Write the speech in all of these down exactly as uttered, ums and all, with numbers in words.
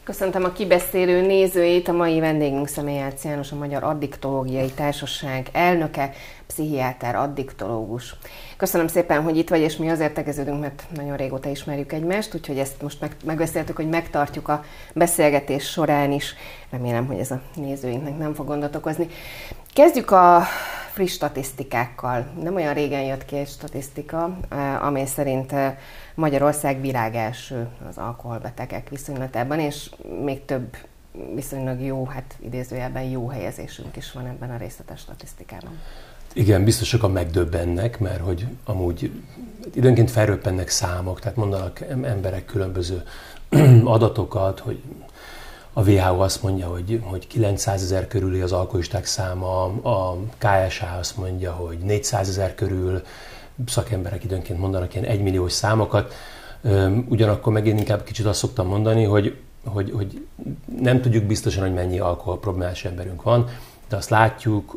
Köszöntöm a kibeszélő nézőit, a mai vendégünk Személyelcz János, a Magyar Addiktológiai Társaság elnöke, pszichiáter, addiktológus. Köszönöm szépen, hogy itt vagy, és mi azért tegeződünk, mert nagyon régóta ismerjük egymást, úgyhogy ezt most meg, megbeszéltük, hogy megtartjuk a beszélgetés során is. Remélem, hogy ez a nézőinknek nem fog gondot okozni. Kezdjük a friss statisztikákkal. Nem olyan régen jött ki egy statisztika, amely szerint Magyarország világelső az alkoholbetegek viszonylatában, és még több viszonylag jó, hát idézőjelben jó helyezésünk is van ebben a részletes statisztikában. Igen, biztos sokan megdöbbennek, mert hogy amúgy időnként felröppennek számok, tehát mondanak emberek különböző adatokat, hogy a vé há o azt mondja, hogy, hogy kilencszázezer körüli az alkoholisták száma, a ká es há azt mondja, hogy négyszázezer körül, szakemberek időnként mondanak ilyen egymilliós számokat. Ugyanakkor meg én inkább kicsit azt szoktam mondani, hogy, hogy, hogy nem tudjuk biztosan, hogy mennyi alkoholproblémás emberünk van, de azt látjuk,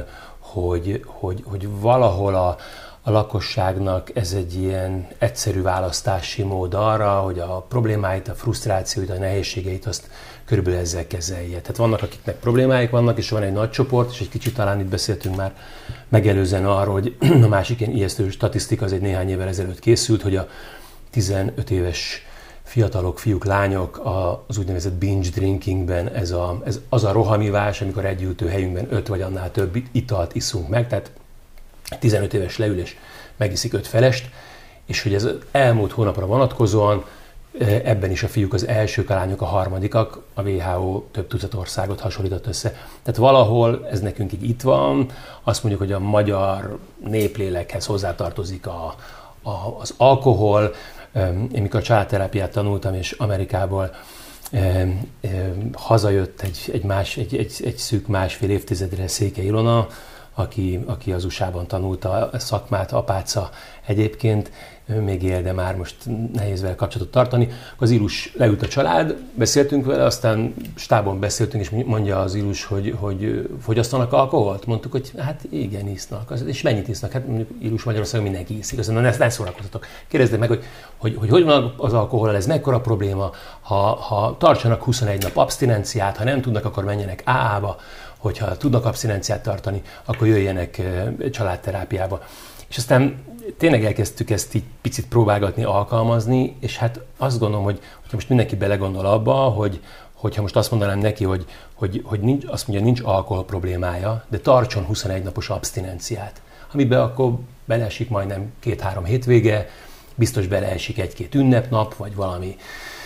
hogy, hogy, hogy valahol a, a lakosságnak ez egy ilyen egyszerű választási mód arra, hogy a problémáit, a frusztrációit, a nehézségeit azt körülbelül ezzel kezelje. Tehát vannak, akiknek problémáik vannak, és van egy nagy csoport, és egy kicsit talán itt beszéltünk már megelőzően arról, hogy a másik ilyen ijesztő statisztika az egy néhány évvel ezelőtt készült, hogy a tizenöt éves fiatalok, fiúk, lányok az úgynevezett binge drinkingben, ez, a, ez az a rohamivás, amikor egy ültő helyünkben öt vagy annál több italt iszunk meg, tehát tizenöt éves leülés megiszik öt felest, és hogy ez elmúlt hónapra vonatkozóan ebben is a fiúk az elsők, a lányok a harmadikak, a vé há o több tucat országot hasonlított össze. Tehát valahol ez nekünk így itt van, azt mondjuk, hogy a magyar néplélekhez hozzátartozik a, a, az alkohol. Én mikor a családterápiát tanultam, és Amerikából eh, eh, hazajött egy, egy, más, egy, egy, egy szűk másfél évtizedre Székely Ilona, aki, aki az u es á-ban tanulta a szakmát, apáca egyébként, még él, de már most nehéz vele kapcsolatot tartani. Az Ilus leült a család, beszéltünk vele, aztán stábon beszéltünk, és mondja az Ilus, hogy, hogy fogyasztanak alkoholt? Mondtuk, hogy hát igen, isznak. És mennyit isznak? Hát mondjuk Ilus Magyarországon mindenki iszik, aztán ne, ne szórakoztatok. Kérdezzék meg, hogy hogy, hogy hogy van az alkohol, ez mekkora probléma, ha, ha tartsanak huszonegy nap abstinenciát, ha nem tudnak, akkor menjenek á á-ba, hogyha tudnak abstinenciát tartani, akkor jöjjenek családterápiába. És aztán tényleg elkezdtük ezt így picit próbálgatni, alkalmazni, és hát azt gondolom, hogy hogyha most mindenki belegondol abba, hogy hogyha most azt mondanám neki, hogy, hogy, hogy nincs, azt mondja, nincs alkohol problémája, de tartson huszonegy napos abstinenciát, amiben akkor beleesik majdnem két-három hétvége, biztos beleesik egy-két ünnepnap, vagy valami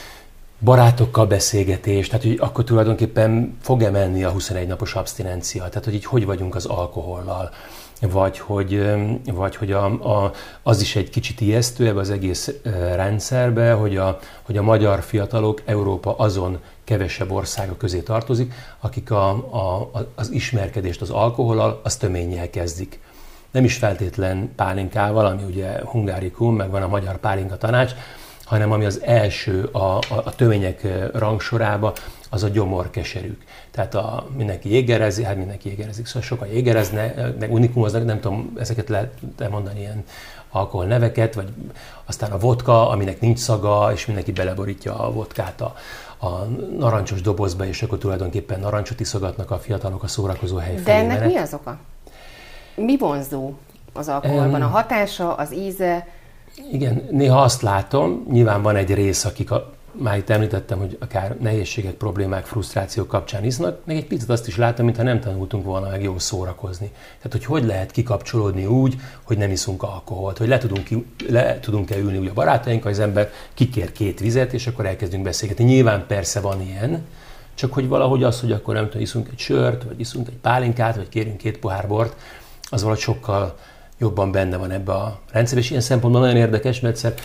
barátokkal beszélgetés, tehát hogy akkor tulajdonképpen fog-e menni a huszonegy napos abstinencia, tehát hogy így hogy vagyunk az alkohollal, vagy hogy, vagy hogy a, a, az is egy kicsit ijesztő ebbe az egész rendszerbe, hogy a, hogy a magyar fiatalok Európa azon kevesebb országa közé tartozik, akik a, a, az ismerkedést az alkohollal, az töménnyel kezdik. Nem is feltétlen pálinkával, ami ugye hungarikum, meg van a magyar pálinka tanács, hanem ami az első a, a, a tömények rangsorába, az a gyomorkeserűk. Tehát a, mindenki jégerezik, hát mindenki jégerezik, szóval sokan jégerezne, meg unikumoznak, nem tudom, ezeket lehet mondani ilyen alkohol neveket, vagy aztán a vodka, aminek nincs szaga, és mindenki beleborítja a vodkát a, a narancsos dobozba, és akkor tulajdonképpen narancsot iszogatnak a fiatalok a szórakozó hely felé. De ennek mi az oka? Mi vonzó az alkoholban? A hatása, az íze? Igen, néha azt látom, nyilván van egy rész, akik, a, már itt említettem, hogy akár nehézségek, problémák, frusztrációk kapcsán isznak, meg egy picit azt is látom, mintha nem tanultunk volna meg jól szórakozni. Tehát, hogy hogy lehet kikapcsolódni úgy, hogy nem iszunk alkoholt, hogy le tudunk, le tudunk-e ülni úgy a barátainkkal, az ember kikér két vizet, és akkor elkezdünk beszélgetni. Nyilván persze van ilyen, csak hogy valahogy az, hogy akkor nem tudom, iszunk egy sört, vagy iszunk egy pálinkát, vagy kérünk két pohár bort, az valahogy sokkal jobban benne van ebbe a rendszerben, és ilyen szempontból nagyon érdekes, mert egyszer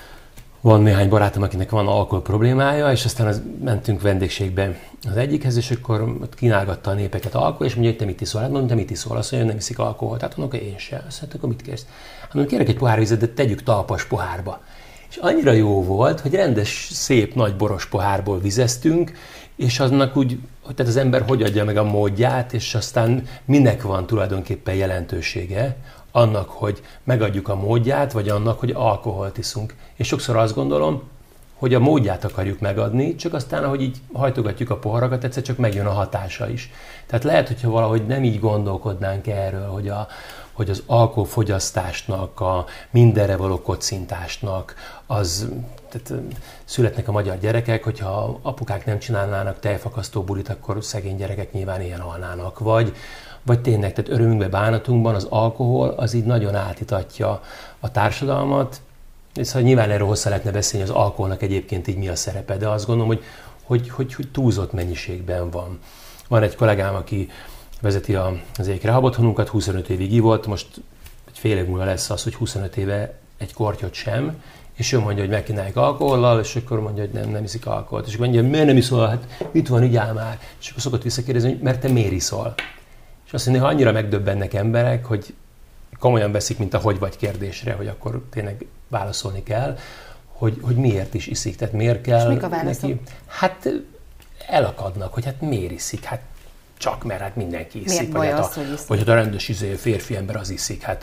van néhány barátom, akinek van alkohol problémája, és aztán az, mentünk vendégségbe az egyikhez, és akkor ott kínálgatta a népeket alkohol, és mondja, hogy te mit iszol? Hát mondom, te mit iszol? Azt mondja, hogy nem iszik alkoholt. Hát mondom, hogy én sem. Azt mondja, akkor mit kérsz? Hát mondom, kérek egy pohár vizet, de tegyük talpas pohárba. És annyira jó volt, hogy rendes, szép, nagy boros pohárból vizeztünk, és aznak úgy, hogy tehát az ember hogy adja meg a módját, és aztán minek van tulajdonképpen jelentősége annak, hogy megadjuk a módját, vagy annak, hogy alkoholt iszunk. És sokszor azt gondolom, hogy a módját akarjuk megadni, csak aztán, ahogy így hajtogatjuk a poharakat, egyszer csak megjön a hatása is. Tehát lehet, hogyha valahogy nem így gondolkodnánk erről, hogy, a, hogy az alkoholfogyasztásnak, a mindenre való kocintásnak, az, tehát születnek a magyar gyerekek, hogyha apukák nem csinálnának tejfakasztó bulit, akkor szegény gyerekek nyilván ilyen halnának. Vagy, vagy tényleg, tehát örömünkben, bánatunkban az alkohol az így nagyon átítatja a társadalmat. Szóval nyilván erről hosszá lehetne beszélni, az alkoholnak egyébként így mi a szerepe, de azt gondolom, hogy, hogy, hogy, hogy túlzott mennyiségben van. Van egy kollégám, aki vezeti az egyik rehab otthonunkat, huszonöt évig ivott, most egy fél év múlva lesz az, hogy huszonöt éve egy kortyot sem, és ő mondja, hogy megkínálják alkohollal, és akkor mondja, hogy nem, nem iszik alkoholt. És akkor mondja, miért nem iszol? Hát mit van, igyál már? És akkor szokott visszakérdezni, hogy mert te miért iszol? És azt mondja, hogy annyira megdöbbennek emberek, hogy komolyan veszik, mint a hogy vagy kérdésre, hogy akkor tényleg válaszolni kell, hogy, hogy miért is iszik, tehát miért kell. És mik a válaszok? Neki? Hát elakadnak, hogy hát miért iszik, hát csak mert hát mindenki iszik. Miért vagy, baj hát az, a, hogy iszik? vagy hát a rendes izé, férfi ember az iszik, hát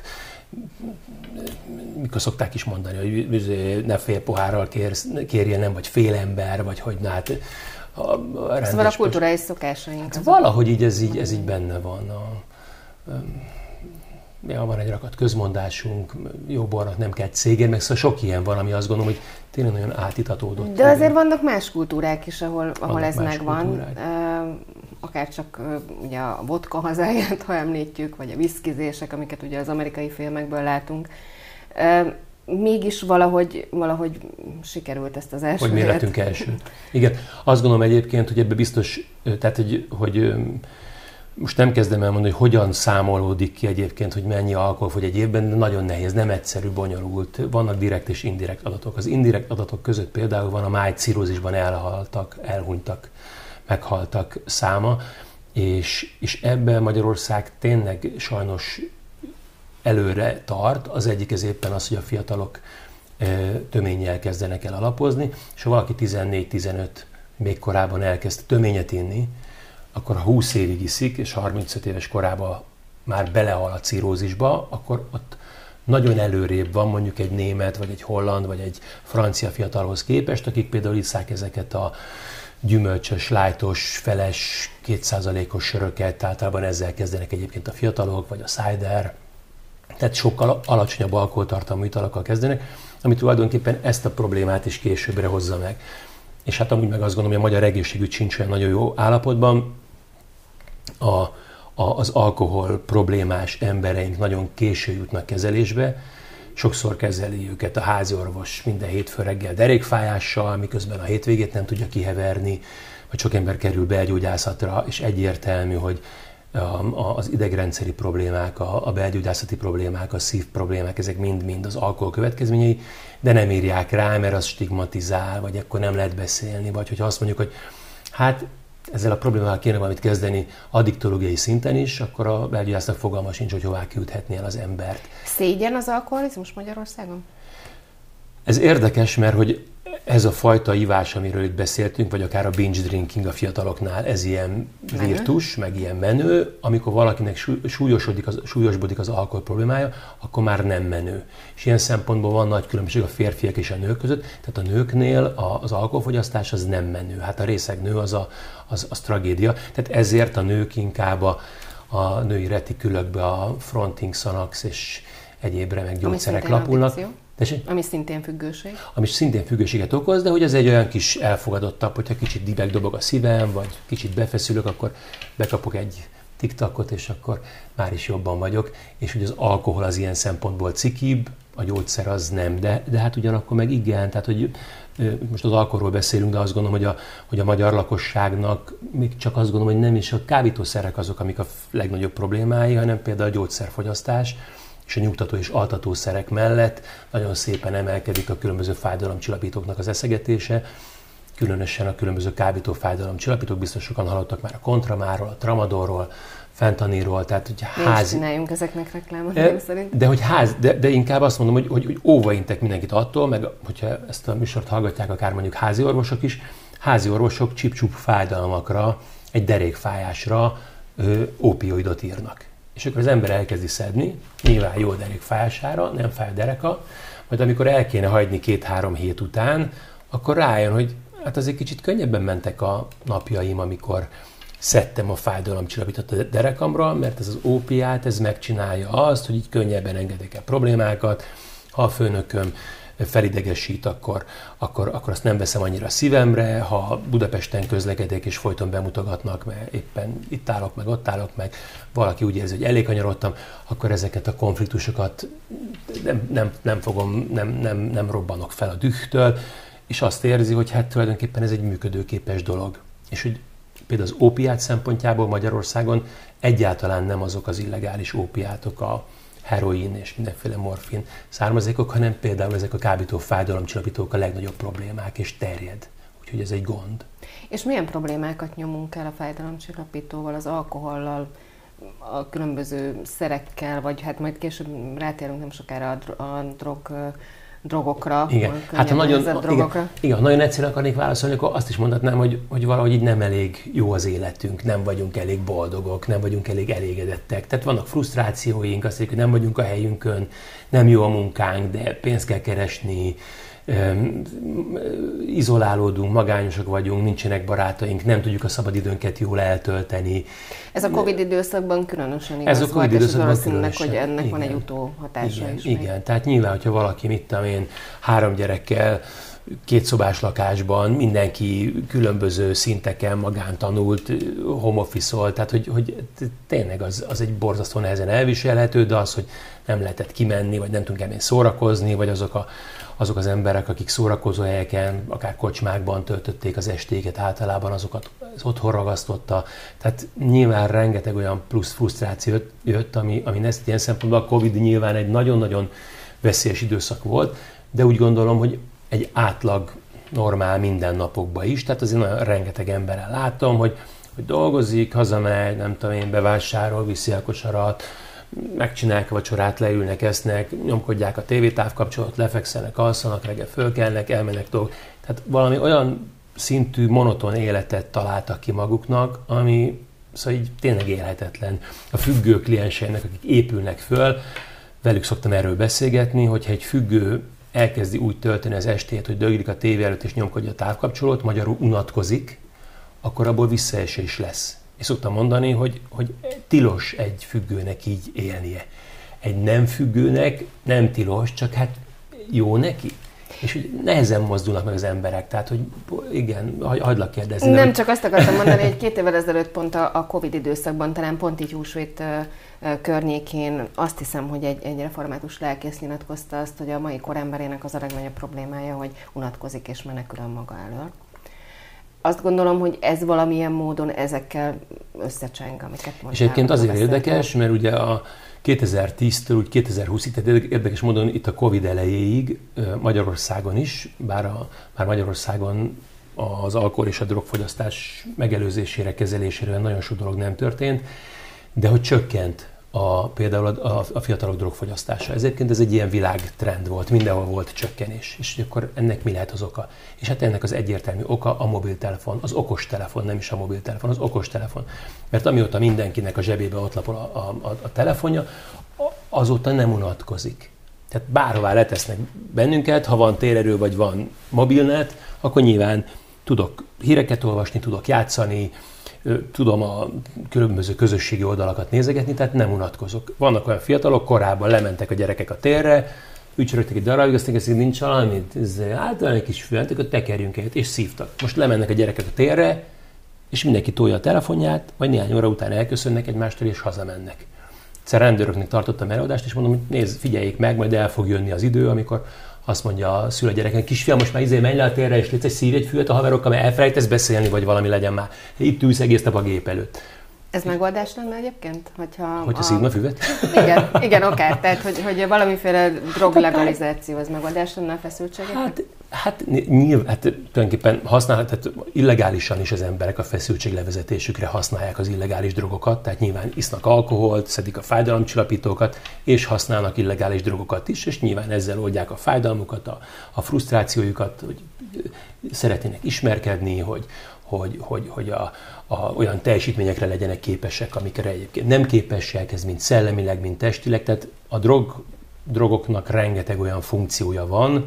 mikor szokták is mondani, hogy ne fél pohárral kérsz, kérjen, nem, vagy fél ember, vagy hogy na hát a, a rendes... Szóval a kulturális szokásaink. Hát valahogy így ez, így ez így benne van. A, a, Ja, van egy rakat közmondásunk, jó bornak nem kell cégén, meg szóval sok ilyen van, ami azt gondolom, hogy tényleg nagyon átitatódott. De azért vannak más kultúrák is, ahol, ahol ez megvan. Kultúrák. Akár csak ugye a vodka hazáját, ha említjük, vagy a viszkizések, amiket ugye az amerikai filmekből látunk. Mégis valahogy, valahogy sikerült ezt az első Hogy miért lettünk első. Igen, azt gondolom egyébként, hogy ebbe biztos, tehát hogy, hogy most nem kezdem el mondani, hogy hogyan számolódik ki egyébként, hogy mennyi alkohol fogy egy évben, de nagyon nehéz, nem egyszerű, bonyolult. Vannak direkt és indirekt adatok. Az indirekt adatok között például van a májcirrózisban elhaltak, elhunytak, meghaltak száma, és, és ebben Magyarország tényleg sajnos előre tart. Az egyik ez éppen az, hogy a fiatalok töménnyel kezdenek el alapozni, és ha valaki tizennégy-tizenöt még korábban elkezd töményet inni, akkor ha húsz évig iszik, és harmincöt éves korában már belehal a cirrózisba, akkor ott nagyon előrébb van mondjuk egy német, vagy egy holland, vagy egy francia fiatalhoz képest, akik például isszák ezeket a gyümölcsös, lájtos, feles, két százalékos söröket, általában ezzel kezdenek egyébként a fiatalok, vagy a cider, tehát sokkal alacsonyabb alkoholtartalmú italokkal kezdenek, ami tulajdonképpen ezt a problémát is későbbre hozza meg. És hát amúgy meg azt gondolom, hogy a magyar egészségügy sincs olyan nagyon jó állapotban. A, a, az alkohol problémás embereink nagyon késő jutnak kezelésbe. Sokszor kezeli őket a háziorvos minden hétfő reggel derékfájással, miközben a hétvégét nem tudja kiheverni, vagy sok ember kerül belgyógyászatra, és egyértelmű, hogy az idegrendszeri problémák, a belgyógyászati problémák, a szív problémák, ezek mind-mind az alkohol következményei, de nem írják rá, mert az stigmatizál, vagy akkor nem lehet beszélni, vagy hogyha azt mondjuk, hogy hát ezzel a problémával kéne valamit kezdeni addiktológiai szinten is, akkor a belgyógyásznak fogalma sincs, hogy hová küldhetné el az embert. Szégyen az alkoholizmus Magyarországon? Ez érdekes, mert hogy ez a fajta ivás, amiről itt beszéltünk, vagy akár a binge drinking a fiataloknál, ez ilyen menő. Virtus, meg ilyen menő, amikor valakinek súlyosodik az, súlyosbodik az alkohol problémája, akkor már nem menő. És ilyen szempontból van nagy különbség a férfiak és a nők között, tehát a nőknél az alkoholfogyasztás az nem menő. Hát a részegnő az, a, az, az tragédia, tehát ezért a nők inkább a, a női retikülökbe a Fronting, Xanax és egyéb remek gyógyszerek lapulnak. Tessék? Ami szintén függőség. Ami szintén függőséget okoz, de hogy ez egy olyan kis elfogadottabb, hogyha kicsit dibeg-dobog a szívem, vagy kicsit befeszülök, akkor bekapok egy tiktakot, és akkor már is jobban vagyok. És hogy az alkohol az ilyen szempontból cikibb, a gyógyszer az nem, de, de hát ugyanakkor meg igen. Tehát, hogy most az alkoholról beszélünk, de azt gondolom, hogy a, hogy a magyar lakosságnak még csak azt gondolom, hogy nem is a kábítószerek azok, amik a legnagyobb problémái, hanem például a gyógyszerfogyasztás, és a nyugtató és altatószerek mellett nagyon szépen emelkedik a különböző fájdalomcsillapítóknak az eszegetése, különösen a különböző kábító fájdalomcsillapítók, biztos sokan hallottak már a Kontramáról, a Tramadolról, Fentanylról, tehát hogy házi... csináljunk ezeknek reklámot, nem szerint. De, hogy ház, de, de inkább azt mondom, hogy, hogy, hogy óvaintek mindenkit attól, meg hogyha ezt a műsort hallgatják akár mondjuk házi orvosok is, házi orvosok csip-csup fájdalmakra, egy derékfájásra ö, opioidot írnak. És akkor az ember elkezdi szedni, nyilván jó derékfájására, nem fáj a dereka, majd amikor el kéne hagyni két-három hét után, akkor rájön, hogy hát azért kicsit könnyebben mentek a napjaim, amikor szedtem a fájdalomcsillapítót a derekamra, mert ez az ópiát, ez megcsinálja azt, hogy így könnyebben engedek el problémákat. Ha a főnököm felidegesít, akkor, akkor, akkor azt nem veszem annyira szívemre, ha Budapesten közlekedek és folyton bemutogatnak, mert éppen itt állok meg, ott állok meg, valaki úgy érzi, hogy elég kanyarodtam, akkor ezeket a konfliktusokat nem, nem, nem fogom, nem, nem, nem robbanok fel a dühtől, és azt érzi, hogy hát tulajdonképpen ez egy működőképes dolog. És hogy például az ópiát szempontjából Magyarországon egyáltalán nem azok az illegális ópiátok, a heroin és mindenféle morfin származékok, hanem például ezek a kábító fájdalomcsillapítók a legnagyobb problémák, és terjed. Úgyhogy ez egy gond. És milyen problémákat nyomunk el a fájdalomcsillapítóval, az alkohollal, a különböző szerekkel, vagy hát majd később rátérünk nem sokára a, dro- a drog, drogokra. Igen, hát ha nagyon, igen, igen, nagyon egyszerűen akarnék válaszolni, akkor azt is mondhatnám, hogy, hogy valahogy így nem elég jó az életünk, nem vagyunk elég boldogok, nem vagyunk elég elégedettek. Tehát vannak frusztrációink, azt mondjuk, hogy nem vagyunk a helyünkön, nem jó a munkánk, de pénzt kell keresni, um, izolálódunk, magányosak vagyunk, nincsenek barátaink, nem tudjuk a szabadidőnket jól eltölteni. Ez a Covid időszakban különösen igaz Ez a Covid volt, időszakban és valószínűleg, hogy ennek igen, van egy utóhatása igen, is. Igen, még. Tehát nyilván, hogyha valaki, mit tudom én, három gyerekkel, két szobás lakásban, mindenki különböző szinteken magántanult, home office-olt, tehát hogy, hogy tényleg az, az egy borzasztó nehezen elviselhető, de az, hogy nem lehetett kimenni, vagy nem tudunk elmenni szórakozni, vagy azok, a, azok az emberek, akik szórakozó helyeken, akár kocsmákban töltötték az estéket, általában azokat az otthon ragasztotta. Tehát nyilván rengeteg olyan plusz frusztráció jött, ami, ami ezt ilyen szempontból a Covid nyilván egy nagyon-nagyon veszélyes időszak volt, de úgy gondolom, hogy egy átlag normál mindennapokban is, tehát azért nagyon rengeteg emberrel látom, hogy, hogy dolgozik, hazamegy, nem tudom én, bevásárol, viszi a kosarat, megcsinálják a vacsorát, leülnek, esznek, nyomkodják a tévétávkapcsolatot, lefekszenek, alszanak, reggel fölkelnek, elmennek dolgok. Tehát valami olyan szintű, monoton életet találtak ki maguknak, ami szóval így tényleg élhetetlen. A függő klienseinek, akik épülnek föl, velük szoktam erről beszélgetni, hogyha egy függő elkezdi úgy tölteni az estét, hogy döglik a tévé előtt és nyomkodja a távkapcsolót, magyarul unatkozik, akkor abból visszaesés lesz. És szoktam mondani, hogy, hogy tilos egy függőnek így élnie. Egy nem függőnek nem tilos, csak hát jó neki. És hogy nehezen mozdulnak meg az emberek, tehát hogy igen, hagylak kérdezni. Nem, hogy... csak azt akartam mondani, hogy két évvel ezelőtt pont a, a Covid időszakban, talán pont így húsvét környékén azt hiszem, hogy egy, egy református lelkész nyilatkozta azt, hogy a mai koremberének az a legnagyobb problémája, hogy unatkozik és menekül a maga elől. Azt gondolom, hogy ez valamilyen módon ezekkel összecseng, amiket mondtál. És egyébként azért érdekes, mert ugye a kétezer-tíztől úgy kétezer-húszig, tehát érdekes módon itt a Covid elejéig Magyarországon is, bár, a, bár Magyarországon az alkohol és a drogfogyasztás megelőzésére, kezelésére nagyon sok dolog nem történt, de hogy csökkent a, például a, a, a fiatalok drogfogyasztása. Ezért ez egy ilyen világtrend volt, mindenhol volt csökkenés. És akkor ennek mi lehet az oka? És hát ennek az egyértelmű oka a mobiltelefon, az okostelefon, nem is a mobiltelefon, az okostelefon. Mert amióta mindenkinek a zsebébe ott lapol a, a, a telefonja, azóta nem unatkozik. Tehát bárhová letesznek bennünket, ha van térerő vagy van mobilnet, akkor nyilván tudok híreket olvasni, tudok játszani, tudom a különböző közösségi oldalakat nézegetni, tehát nem unatkozok. Vannak olyan fiatalok, korábban lementek a gyerekek a térre, ücsörögtek egy darabig, aztán kezdték, nincs valami, hát van egy kis fület, akkor tekerjünk egyet, és szívtak. Most lemennek a gyerekek a térre, és mindenki tolja a telefonját, majd néhány óra után elköszönnek egymástól, és hazamennek. Egyszer rendőröknek tartottam előadást, és mondom, hogy nézd, figyeljék meg, majd el fog jönni az idő, amikor azt mondja a szülő a gyereknek, kisfiam, most már izé menj le a térre, és légy egy szív egy fület a haverokkal, mert elfelejtesz beszélni, vagy valami legyen már. Itt ülsz egész nap a gép előtt. Ez megoldás lenne egyébként? Hogyha Hogyha a... szívna füvet? Igen, igen, oké. Tehát, hogy, hogy valamiféle droglegalizáció az megoldás lenne a feszültségeknek? Hát, hát nyilván, hát tulajdonképpen használhat, tehát illegálisan is az emberek a feszültséglevezetésükre használják az illegális drogokat, tehát nyilván isznak alkoholt, szedik a fájdalomcsillapítókat, és használnak illegális drogokat is, és nyilván ezzel oldják a fájdalmukat, a, a frusztrációjukat, hogy szeretnének ismerkedni, hogy, hogy, hogy, hogy a, a, olyan teljesítményekre legyenek képesek, amikre egyébként nem képesek, ez mind szellemileg, mind testileg, tehát a drog, drogoknak rengeteg olyan funkciója van,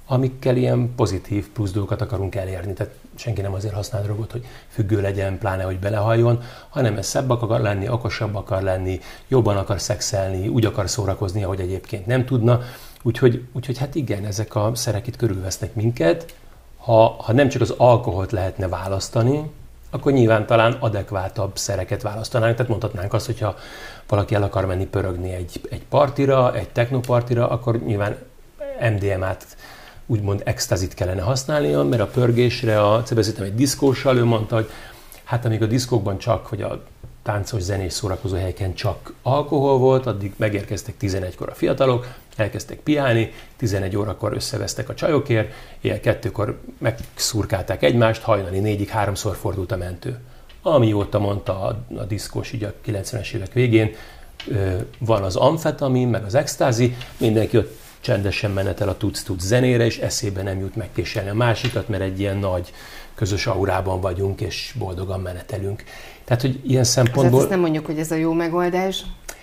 amikkel ilyen pozitív plusz dolgokat akarunk elérni. Tehát senki nem azért használ drogot, hogy függő legyen, pláne, hogy belehalljon, hanem ez szebb akar lenni, okosabb akar lenni, jobban akar szexelni, úgy akar szórakozni, ahogy egyébként nem tudna. Úgyhogy, úgyhogy hát igen, ezek a szerek itt körülvesznek minket. Ha, ha nem csak az alkoholt lehetne választani, akkor nyilván talán adekvátabb szereket választanánk. Tehát mondhatnánk azt, hogyha valaki el akar menni pörögni egy, egy partira, egy technopartira, akkor nyilván em dé em á-t, úgymond extazit kellene használnia, mert a pörgésre, a beszéltem egy diszkóssal, ő mondta, hogy hát amíg a diszkókban csak, hogy a táncos, zenés szórakozó helyeken csak alkohol volt, addig megérkeztek tizenegykor a fiatalok, elkezdtek piálni, tizenegy órakor összevesztek a csajokért, éjjel kettőkor megszurkálták egymást, hajnali négyig háromszor fordult a mentő. Amióta mondta a, a diszkós így a kilencvenes évek végén, van az amfetamin, meg az extázi, mindenki ott csendesen menetel a tuc-tuc zenére, és eszébe nem jut megkéselni a másikat, mert egy ilyen nagy közös aurában vagyunk, és boldogan menetelünk. Tehát, hogy ilyen szempontból... Azt nem mondjuk, hogy ez a jó megoldás.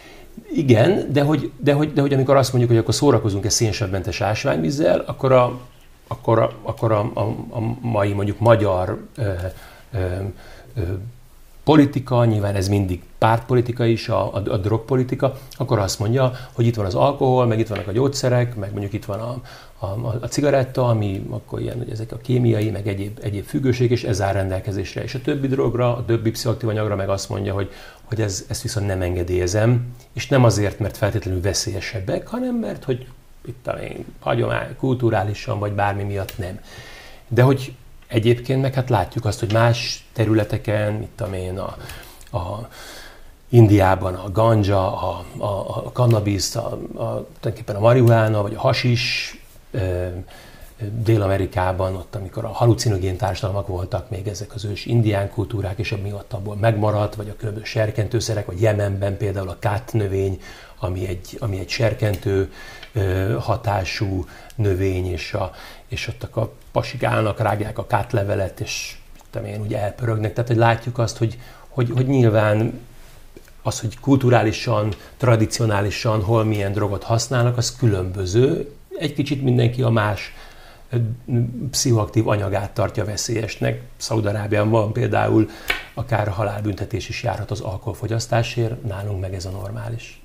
Igen, de hogy, de hogy, de hogy amikor azt mondjuk, hogy akkor szórakozunk egy szénsavmentes ásványvízzel, akkor a, akkor a, akkor a, a, a mai mondjuk magyar ö, ö, ö, politika, nyilván ez mindig pártpolitika is, a, a, a drogpolitika, akkor azt mondja, hogy itt van az alkohol, meg itt vannak a gyógyszerek, meg mondjuk itt van a, a, a cigaretta, ami akkor ilyen, hogy ezek a kémiai, meg egyéb, egyéb függőség, és ez áll rendelkezésre. És a többi drogra, a többi pszichoaktív anyagra meg azt mondja, hogy, hogy ez, ezt viszont nem engedélyezem, és nem azért, mert feltétlenül veszélyesebbek, hanem mert, hogy itt a hagyomány, kulturálisan, vagy bármi miatt nem. De hogy egyébként meg hát látjuk azt, hogy más területeken, mit tudom én, a, a Indiában a ganja, a, a, a cannabis, a, a, tulajdonképpen a marihuána, vagy a hasis, e, Dél-Amerikában, ott amikor a halucinogén társadalmak voltak még ezek az ős indián kultúrák, és ami ott abból megmaradt, vagy a különböző serkentőszerek, vagy Jemenben például a kát növény, ami egy, ami egy serkentő hatású növény, és, a, és ott a pasik állnak, rágják a kátlevelet, és én ugye elpörögnek. Tehát, hogy látjuk azt, hogy, hogy, hogy nyilván az, hogy kulturálisan, tradicionálisan hol milyen drogot használnak, az különböző. Egy kicsit mindenki a más pszichoaktív anyagát tartja veszélyesnek. Szaúd-Arábiában van például akár halálbüntetés is járhat az alkoholfogyasztásért, nálunk meg ez a normális.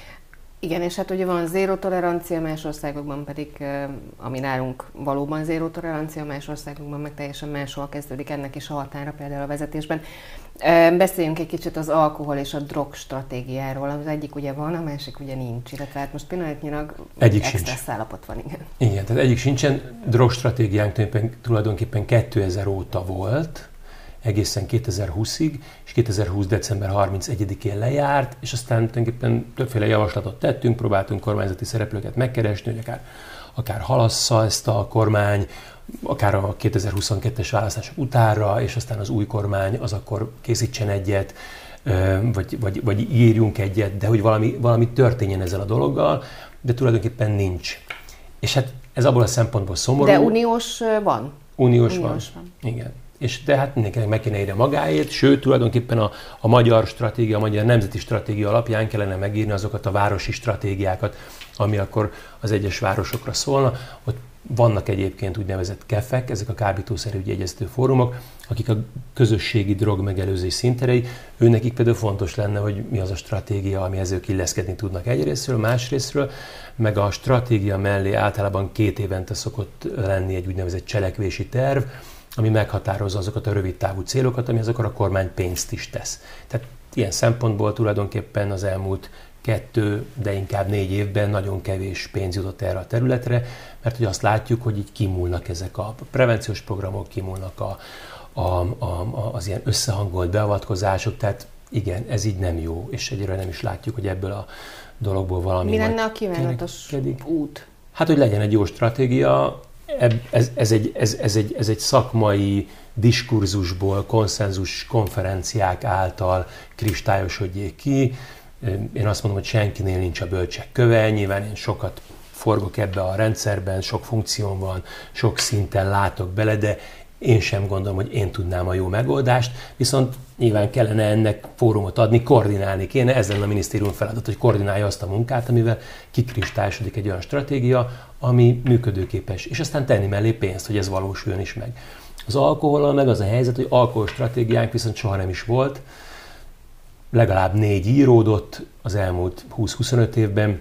Igen, és hát ugye van zéró tolerancia, más országokban pedig, ami nálunk valóban zéró tolerancia, más országokban meg teljesen máshol kezdődik ennek is a határa, például a vezetésben. Beszéljünk egy kicsit az alkohol és a drog stratégiáról. Az egyik ugye van, a másik ugye nincs. Illetve hát most pillanatnyilag extressz állapot van, igen. Igen, tehát egyik sincsen. Drog stratégiánk tulajdonképpen kétezer óta volt, egészen kétezer-húszig, és kétezer-húsz. december harmincegyedikén lejárt, és aztán tulajdonképpen többféle javaslatot tettünk, próbáltunk kormányzati szereplőket megkeresni, hogy akár, akár halassza ezt a kormány, akár a kétezer-huszonkettes választások utánra, és aztán az új kormány az akkor készítsen egyet, vagy, vagy, vagy írjunk egyet, de hogy valami, valami történjen ezzel a dologgal, de tulajdonképpen nincs. És hát ez abból a szempontból szomorú. De uniós van? Uniós, uniós van. van. Igen. És tehát mindenkinek meg kéne írni a magáét, sőt, tulajdonképpen a, a magyar stratégia, a magyar nemzeti stratégia alapján kellene megírni azokat a városi stratégiákat, ami akkor az egyes városokra szólna. Ott vannak egyébként úgynevezett kefek, ezek a kábítószerügyi egyeztető fórumok, akik a közösségi drog megelőzés színterei, őnekik például fontos lenne, hogy mi az a stratégia, amihez ők illeszkedni tudnak egyrésztről, másrésztről, meg a stratégia mellé általában két évente szokott lenni egy úgynevezett cselekvési terv, ami meghatározza azokat a rövid távú célokat, amihez akkor a kormány pénzt is tesz. Tehát ilyen szempontból tulajdonképpen az elmúlt kettő, de inkább négy évben nagyon kevés pénz jutott erre a területre, mert hogy azt látjuk, hogy így kimúlnak ezek a prevenciós programok, kimúlnak a, a, a, az ilyen összehangolt beavatkozások, tehát igen, ez így nem jó, és egyre nem is látjuk, hogy ebből a dologból valami... Mi lenne a kívánatos kerekedik. út? Hát, hogy legyen egy jó stratégia. Ez, ez, egy, ez, ez, egy, ez egy szakmai diskurzusból, konszenzus konferenciák által kristályosodjék ki. Én azt mondom, hogy senkinél nincs a bölcsek köve, nyilván én sokat forgok ebbe a rendszerben, sok funkcióm van, sok szinten látok bele, de Én sem gondolom, hogy én tudnám a jó megoldást, viszont nyilván kellene ennek fórumot adni, koordinálni kéne, ez lenne a minisztérium feladat, hogy koordinálja azt a munkát, amivel kikristályosodik egy olyan stratégia, ami működőképes, és aztán tenni mellé pénzt, hogy ez valósuljon is meg. Az alkohollal meg az a helyzet, hogy alkoholstratégiánk viszont soha nem is volt, legalább négy íródott az elmúlt húsz-huszonöt évben.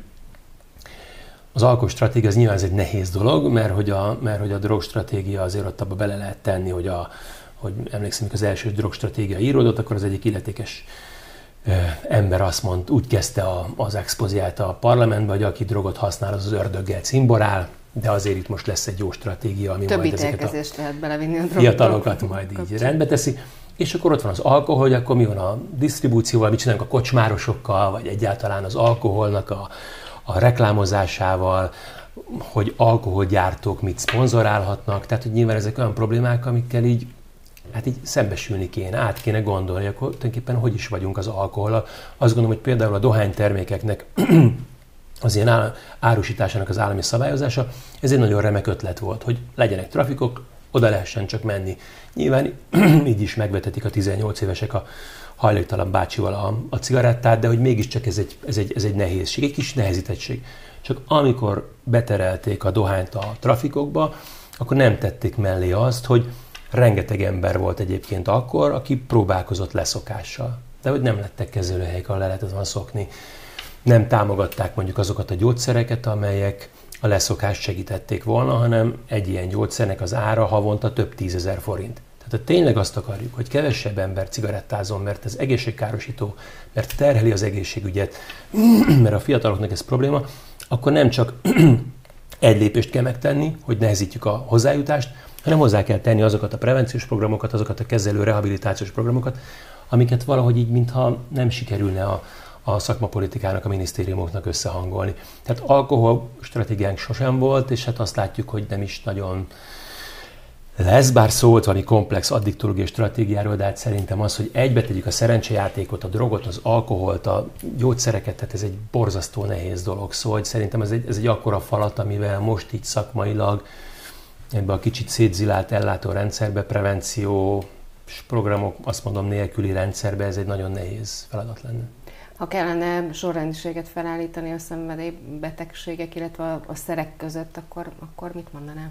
Az alkoholstratégia az nyilván ez egy nehéz dolog, mert hogy a, mert hogy a drogstratégia azért ott abba bele lehet tenni, hogy, a, hogy emlékszem, hogy az első drogstratégia íródott, akkor az egyik illetékes ö, ember azt mondta, úgy kezdte a, az expozíját a parlamentben, hogy aki drogot használ, az az ördöggel cimborál, de azért itt most lesz egy jó stratégia, ami Több majd ezeket a lehet belevinni a fiatalokat majd így rendbe teszi. És akkor ott van az alkohol, hogy akkor mi van a disztribúcióval, mit csinálunk a kocsmárosokkal, vagy egyáltalán az alkoholnak a, a reklámozásával, hogy alkoholgyártók mit szponzorálhatnak. Tehát, hogy nyilván ezek olyan problémák, amikkel így, hát így szembesülni kéne, át kéne gondolni, akkor tulajdonképpen hogy is vagyunk az alkohollal. Azt gondolom, hogy például a dohánytermékeknek az ilyen árusításának az állami szabályozása, ez egy nagyon remek ötlet volt, hogy legyenek trafikok, oda lehessen csak menni. Nyilván így is megvetetik a tizennyolc évesek a hajléktalan bácsival a, a cigarettát, de hogy mégiscsak ez egy, ez, egy, ez egy nehézség, egy kis nehezítettség. Csak amikor beterelték a dohányt a trafikokba, akkor nem tették mellé azt, hogy rengeteg ember volt egyébként akkor, aki próbálkozott leszokással. De hogy nem lettek kezelőhelyek, ahol le lehetett volna szokni. Nem támogatták mondjuk azokat a gyógyszereket, amelyek a leszokást segítették volna, hanem egy ilyen gyógyszernek az ára havonta több tízezer forint. Tehát ha tényleg azt akarjuk, hogy kevesebb ember cigarettázon, mert ez egészségkárosító, mert terheli az egészségügyet, mert a fiataloknak ez probléma, akkor nem csak egy lépést kell megtenni, hogy nehezítjük a hozzájutást, hanem hozzá kell tenni azokat a prevenciós programokat, azokat a kezelő rehabilitációs programokat, amiket valahogy így, mintha nem sikerülne a a szakmapolitikának, a minisztériumoknak összehangolni. Tehát alkohol stratégiánk sosem volt, és hát azt látjuk, hogy nem is nagyon lesz, bár szó volt valami komplex addiktológiai stratégiáról, de hát szerintem az, hogy egybe tegyük a szerencsejátékot, a drogot, az alkoholt, a gyógyszereket, tehát ez egy borzasztó nehéz dolog. Szóval szerintem ez egy, ez egy akkora falat, amivel most így szakmailag ebbe a kicsit szétzilált ellátórendszerbe, prevenciós programok, azt mondom, nélküli rendszerbe, ez egy nagyon nehéz feladat lenne. Ha kellene sorrendiséget felállítani a szenvedélybetegségek, illetve a szerek között, akkor, akkor mit mondanál?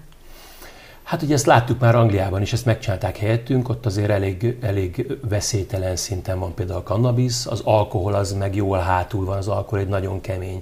Hát ugye ezt láttuk már Angliában is, ezt megcsinálták helyettünk, ott azért elég, elég veszélytelen szinten van például a kannabisz, az alkohol az meg jól hátul van, az alkohol egy nagyon kemény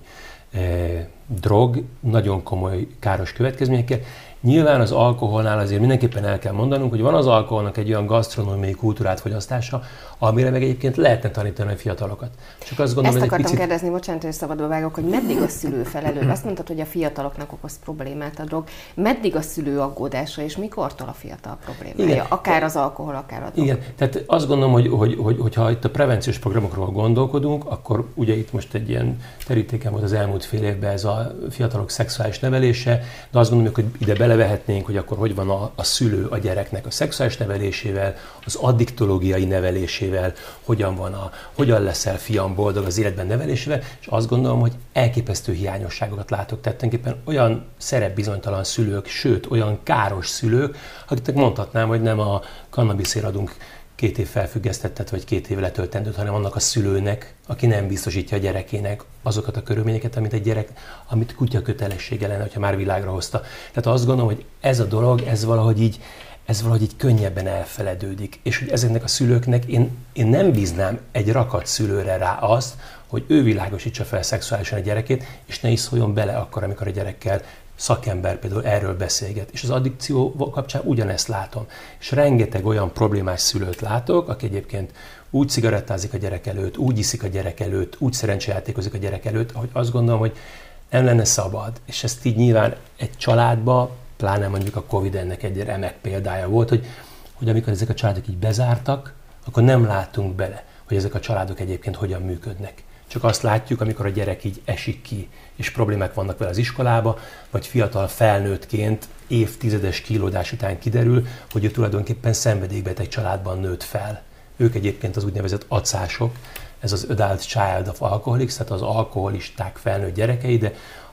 eh, drog, nagyon komoly káros következményekkel. Nyilván az alkoholnál azért mindenképpen el kell mondanunk, hogy van az alkoholnak egy olyan gasztronómiai kultúrát fogyasztása, amire meg egyébként lehetne tanítani a fiatalokat. Csak azt gondolom, Ezt akartam picit... kérdezni, bocsánat, hogy szabadba vágok, hogy meddig a szülő felelős? Azt mondtad, hogy a fiataloknak okoz problémát a drog. Meddig a szülő aggódása, és mikortól a fiatal problémája? Igen. Akár az alkohol, akár a drog. Igen, tehát azt gondolom, hogy, hogy, hogy, hogy ha itt a prevenciós programokról gondolkodunk, akkor ugye itt most egy ilyen terítéken volt az elmúlt fél évben ez a fiatalok szexuális nevelése, de azt gondolom, hogy ide belevehetnénk, hogy akkor hogy van a, a szülő a gyereknek a szexuális nevelésével, az addiktológiai nevelésével, hogyan van a, hogyan leszel fiam boldog az életben nevelésével, és azt gondolom, hogy elképesztő hiányosságokat látok. Tehát tulajdonképpen olyan szerepbizonytalan szülők, sőt, olyan káros szülők, akiknek mondhatnám, hogy nem a kannabiszért adunk két év felfüggesztettet, vagy két év letöltendőt, hanem annak a szülőnek, aki nem biztosítja a gyerekének azokat a körülményeket, amit egy gyerek, amit kutya kötelessége lenne, hogyha már világra hozta. Tehát azt gondolom, hogy ez a dolog, ez valahogy így, ez valahogy így könnyebben elfeledődik. És hogy ezeknek a szülőknek én, én nem bíznám egy rakat szülőre rá azt, hogy ő világosítsa fel szexuálisan a gyerekét, és ne is szóljon bele akkor, amikor a gyerekkel szakember például erről beszélget. És az addikció kapcsán ugyanezt látom. És rengeteg olyan problémás szülőt látok, aki egyébként úgy cigarettázik a gyerek előtt, úgy iszik a gyerek előtt, úgy szerencsejátékozik a gyerek előtt, ahogy azt gondolom, hogy nem lenne szabad. És ezt így nyilván egy családba, pláne mondjuk a Covid ennek egy remek példája volt, hogy, hogy amikor ezek a családok így bezártak, akkor nem láttunk bele, hogy ezek a családok egyébként hogyan működnek. Csak azt látjuk, amikor a gyerek így esik ki, és problémák vannak vele az iskolába, vagy fiatal felnőttként évtizedes kínlódás után kiderül, hogy ő tulajdonképpen szenvedélybeteg családban nőtt fel. Ők egyébként az úgynevezett acások, ez az Adult Child of Alcoholics, tehát az alkoholisták felnőtt gyerekei, de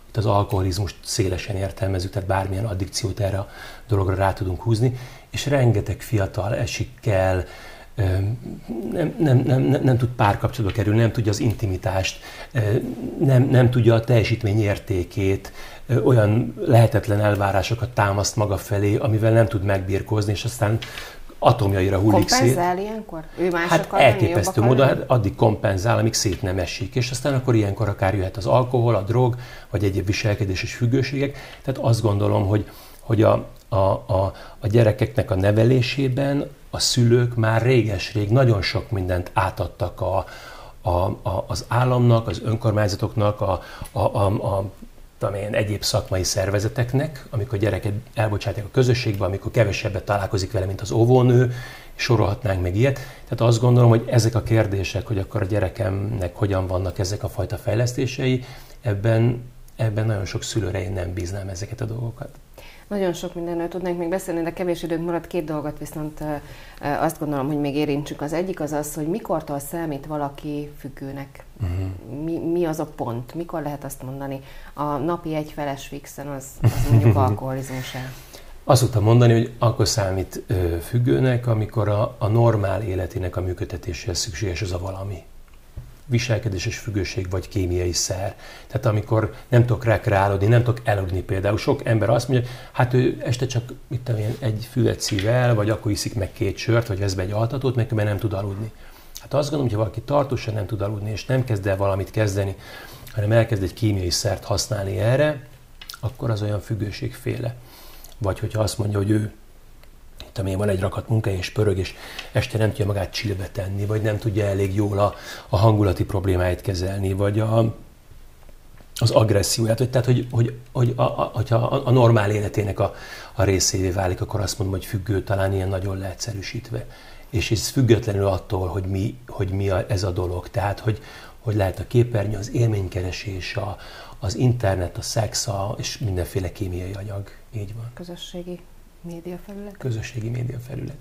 itt az alkoholizmust szélesen értelmezzük, tehát bármilyen addikciót erre a dologra rá tudunk húzni, és rengeteg fiatal esik el, nem, nem, nem, nem, nem tud párkapcsolatba kerülni, nem tudja az intimitást, nem, nem tudja a teljesítmény értékét, olyan lehetetlen elvárásokat támaszt maga felé, amivel nem tud megbirkózni, és aztán atomjaira hullik szét. Kompenzál ilyenkor? Ő hát elképesztő módon, hát addig kompenzál, amíg szét nem esik, és aztán akkor ilyenkor akár jöhet az alkohol, a drog, vagy egyéb viselkedéses függőségek. Tehát azt gondolom, hogy, hogy a, a, a, a gyerekeknek a nevelésében a szülők már réges-rég nagyon sok mindent átadtak a, a, a, az államnak, az önkormányzatoknak, a, a, a, a amilyen egyéb szakmai szervezeteknek, amikor a gyereket elbocsátják a közösségbe, amikor kevesebbet találkozik vele, mint az óvónő, sorolhatnánk meg ilyet. Tehát azt gondolom, hogy ezek a kérdések, hogy akkor a gyerekemnek hogyan vannak ezek a fajta fejlesztései, ebben, ebben nagyon sok szülőre én nem bíznám ezeket a dolgokat. Nagyon sok mindenről tudnánk még beszélni, de kevés időnk maradt. Két dolgot viszont azt gondolom, hogy még érintsük. Az egyik az az, hogy mikortól számít valaki függőnek. Uh-huh. Mi, mi az a pont? Mikor lehet azt mondani? A napi egyfeles fixen az, az mondjuk alkoholizmusá. Azt szoktam mondani, hogy akkor számít ö, függőnek, amikor a, a normál életének a működtetéséhez szükséges az a valami. Viselkedéses függőség vagy kémiai szer. Tehát amikor nem tudok rekreálódni, nem tudok elaludni például. Sok ember azt mondja, hogy hát ő este csak mit tudom, egy füvet szív el, vagy akkor iszik meg két sört, vagy vesz be egy altatót, mert nem tud aludni. Hát azt gondolom, hogy ha valaki tartósan nem tud aludni, és nem kezd el valamit kezdeni, hanem elkezd egy kémiai szert használni erre, akkor az olyan függőségféle. Vagy hogyha azt mondja, hogy ő amilyen van egy rakat munka és pörög, és este nem tudja magát chillbe tenni, vagy nem tudja elég jól a, a hangulati problémáit kezelni, vagy a, az agresszióját. Tehát, hogy, hogy, hogy a, a, hogyha a normál életének a, a részévé válik, akkor azt mondom, hogy függő, talán ilyen nagyon leegyszerűsítve. És ez függetlenül attól, hogy mi, hogy mi a, ez a dolog. Tehát, hogy, hogy lehet a képernyő, az élménykeresés, a, az internet, a szex, a, és mindenféle kémiai anyag. Így van. Közösségi médiafelület? Közösségi médiafelület.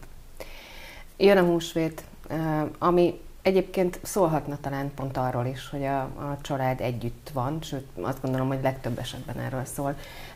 Jön a húsvét, ami egyébként szólhatna talán pont arról is, hogy a, a család együtt van, sőt azt gondolom, hogy legtöbb esetben erről szól.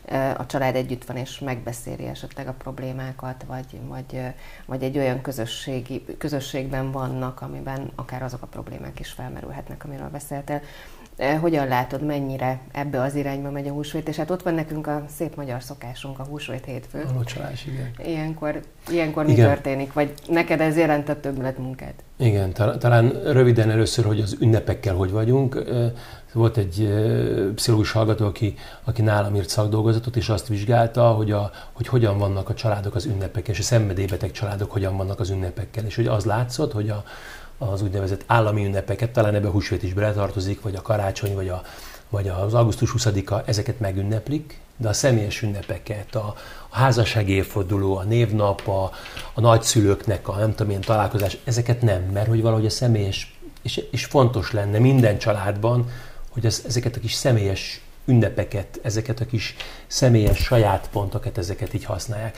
A család együtt van és megbeszéli esetleg a problémákat, vagy, vagy, vagy egy olyan közösségi, közösségben vannak, amiben akár azok a problémák is felmerülhetnek, amiről beszéltél. Hogyan látod, mennyire ebbe az irányba megy a húsvét? És hát ott van nekünk a szép magyar szokásunk, a húsvét hétfő. A locsolás, igen. Ilyenkor, ilyenkor igen. Mi történik? Vagy neked ez jelentett többletmunkát? Igen, talán röviden először, hogy az ünnepekkel hogy vagyunk. Volt egy pszichológus hallgató, aki, aki nálam írt szakdolgozatot, és azt vizsgálta, hogy, a, hogy hogyan vannak a családok az ünnepekkel, és a szenvedélybeteg családok hogyan vannak az ünnepekkel. És hogy az látszott, hogy a az úgynevezett állami ünnepeket, talán ebbe a húsvét is beletartozik, vagy a karácsony, vagy, a, vagy az augusztus huszadika, ezeket megünneplik, de a személyes ünnepeket, a, a házassági évforduló, a névnap, a, a nagyszülőknek a nem tudom milyen találkozás, ezeket nem, mert hogy valahogy a személyes, és, és fontos lenne minden családban, hogy az, ezeket a kis személyes ünnepeket, ezeket a kis személyes saját pontokat, ezeket így használják.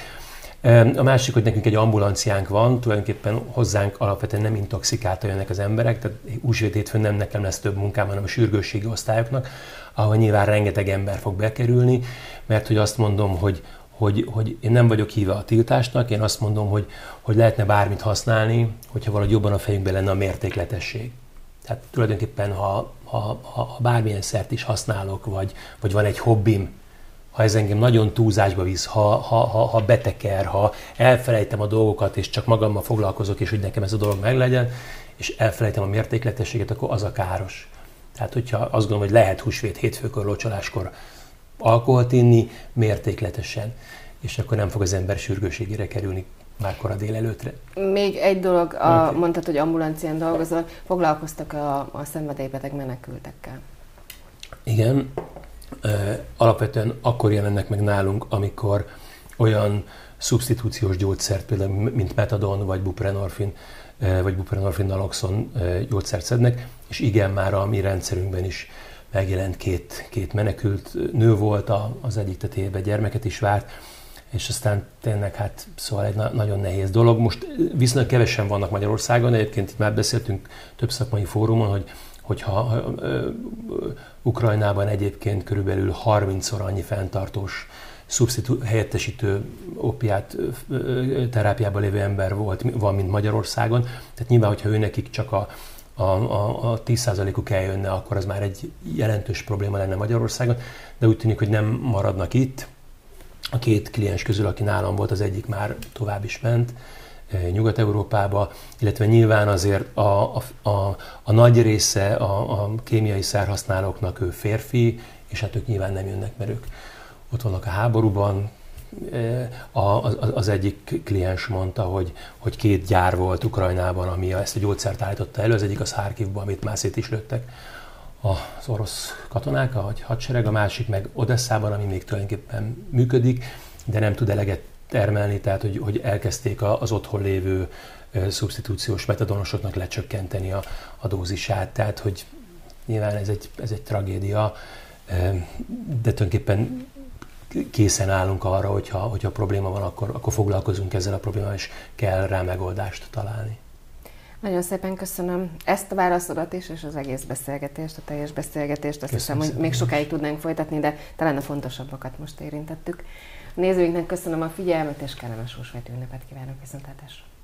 A másik, hogy nekünk egy ambulanciánk van, tulajdonképpen hozzánk alapvetően nem intoxikáltan jönnek az emberek, tehát húsvét hétfőn nem nekem lesz több munkám, hanem a sürgősségi osztályoknak, ahol nyilván rengeteg ember fog bekerülni, mert hogy azt mondom, hogy, hogy, hogy én nem vagyok híve a tiltásnak, én azt mondom, hogy, hogy lehetne bármit használni, hogyha valahogy jobban a fejünkben lenne a mértékletesség. Tehát tulajdonképpen, ha, ha, ha, ha bármilyen szert is használok, vagy, vagy van egy hobbim, ha ez engem nagyon túlzásba visz, ha, ha, ha, ha beteker, ha elfelejtem a dolgokat, és csak magammal foglalkozok, és hogy nekem ez a dolog meglegyen, és elfelejtem a mértékletességet, akkor az a káros. Tehát, hogyha azt gondolom, hogy lehet húsvét, hétfőkor, locsoláskor alkoholt inni, mértékletesen, és akkor nem fog az ember sürgőségére kerülni már kora délelőtre. Még egy dolog, a, mondtad, hogy ambulancián dolgozol, foglalkoztak a, a szenvedélybeteg menekültekkel. Igen. Alapvetően akkor jelennek meg nálunk, amikor olyan szubstitúciós gyógyszert, például mint metadon, vagy buprenorfin, vagy buprenorfin naloxon gyógyszert szednek, és igen, már a mi rendszerünkben is megjelent két, két menekült nő volt, az egyik tetejében gyermeket is várt, és aztán tényleg hát szóval egy na- nagyon nehéz dolog. Most viszonylag kevesen vannak Magyarországon, egyébként itt már beszéltünk több szakmai fórumon, hogy hogyha ö, Ukrajnában egyébként körülbelül harmincszor annyi fenntartós szubstitu- helyettesítő opiát terápiában lévő ember volt, van, mint Magyarországon. Tehát nyilván, hogyha ő nekik csak a, a, a, a tíz százalékuk eljönne, akkor az már egy jelentős probléma lenne Magyarországon, de úgy tűnik, hogy nem maradnak itt. A két kliens közül, aki nálam volt, az egyik már tovább is ment Nyugat-Európába, illetve nyilván azért a, a, a, a nagy része a, a kémiai szerhasználóknak ő férfi, és hát ők nyilván nem jönnek, mert ők ott vannak a háborúban. Az egyik kliens mondta, hogy, hogy két gyár volt Ukrajnában, ami ezt a gyógyszert állította elő. Az egyik az Harkivban, amit már szét is lőttek az orosz katonák, a hadsereg, a másik meg Odesszában, ami még tulajdonképpen működik, de nem tud eleget termelni, tehát hogy, hogy elkezdték az otthon lévő szubstitúciós metadonosoknak lecsökkenteni a, a dózisát. Tehát, hogy nyilván ez egy, ez egy tragédia, de tulajdonképpen készen állunk arra, hogyha, hogyha probléma van, akkor, akkor foglalkozunk ezzel a problémával, és kell rá megoldást találni. Nagyon szépen köszönöm ezt a válaszodat is, és az egész beszélgetést, a teljes beszélgetést. Azt hiszem, hogy még sokáig tudnánk folytatni, de talán a fontosabbakat most érintettük. A nézőinknek köszönöm a figyelmet, és kellemes húsvéti ünnepet kívánok, viszontlátásra!